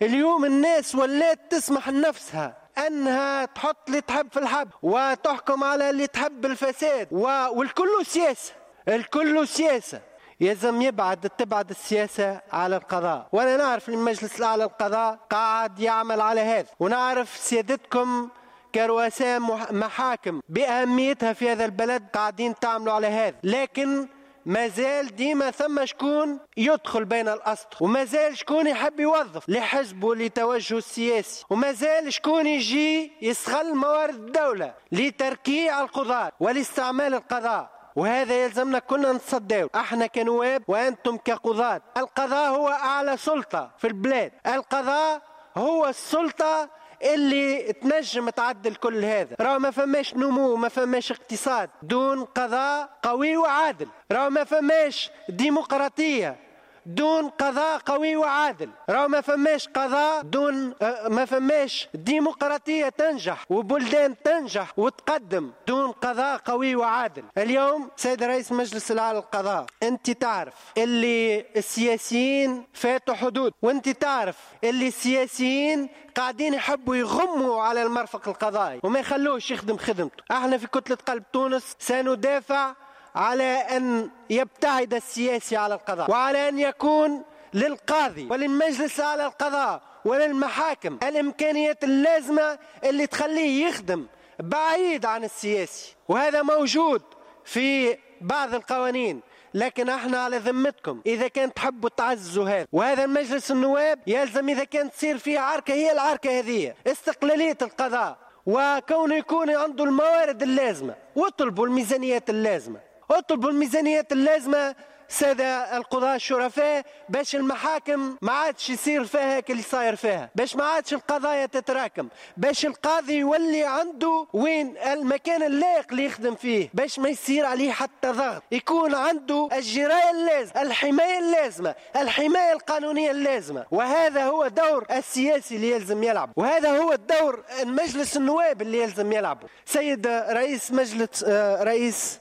اليوم الناس ولات تسمح لنفسها أنها تحط اللي تحب في الحب وتحكم على اللي تحب الفساد والكل سياسة. الكل سياسة. يلزم تبعد السياسة على القضاء. وأنا نعرف المجلس الأعلى للقضاء قاعد يعمل على هذا، ونعرف سيادتكم كرؤساء محاكم بأهميتها في هذا البلد قاعدين تعملوا على هذا، لكن ما زال ديما ثم شكون يدخل بين الأسطر، وما زال شكون يحب يوظف لحزبه لتوجهه السياسي، وما زال شكون يجي يستغل موارد الدولة لتركيع القضاة ولاستعمال القضاء. وهذا يلزمنا كلنا نتصدوا، احنا كنواب وانتم كقضاة. القضاء هو اعلى سلطة في البلاد، القضاء هو السلطة اللي تنجم تعدل كل هذا. راهو ما فماش نمو، ما فماش اقتصاد دون قضاء قوي وعادل. راهو ما فماش ديمقراطية دون قضاء قوي وعادل. راهو ما فماش قضاء دون ما فماش ديمقراطية تنجح وبلدان تنجح وتقدم دون قضاء قوي وعادل. اليوم سيد رئيس مجلس الأعلى للقضاء، انت تعرف اللي السياسيين فاتوا حدود، وانت تعرف اللي السياسيين قاعدين يحبوا يغموا على المرفق القضائي وما يخلوش يخدم خدمته. احنا في كتلة قلب تونس سندافع على أن يبتعد السياسي على القضاء، وعلى أن يكون للقاضي وللمجلس على القضاء وللمحاكم الإمكانيات اللازمة اللي تخليه يخدم بعيد عن السياسي. وهذا موجود في بعض القوانين، لكن احنا على ذمتكم إذا كان تحبوا تعزوا هذا. وهذا المجلس النواب يلزم إذا كانت تصير فيه عركة، هي العركة هذه استقلالية القضاء، وكونه يكون عنده الموارد اللازمة، واطلبوا الميزانيات اللازمة، اطلبوا الميزانيات اللازمة سادة القضاة الشرفاء، باش المحاكم ما عادش يصير فيها كل صاير فيها، باش ما عادش القضايا تتراكم، باش القاضي يولي عنده وين المكان اللائق اللي يخدم فيه، باش ما يصير عليه حتى ضغط، يكون عنده الجراية اللازمة، الحماية اللازمة، الحماية القانونية اللازمة. وهذا هو دور السياسي اللي يلزم يلعب، وهذا هو الدور المجلس النواب اللي يلزم يلعبه. سيد رئيس مجلس رئيس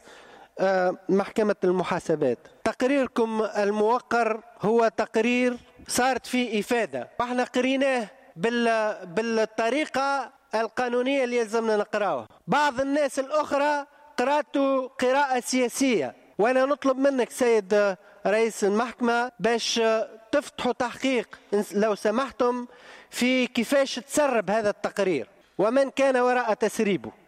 محكمة المحاسبات، تقريركم الموقر هو تقرير صارت فيه إفادة، واحنا قريناه بالطريقة القانونية اللي يلزمنا نقرأه. بعض الناس الأخرى قرأته قراءة سياسية، وأنا نطلب منك سيد رئيس المحكمة باش تفتحوا تحقيق لو سمحتم في كيفاش تسرب هذا التقرير ومن كان وراء تسريبه.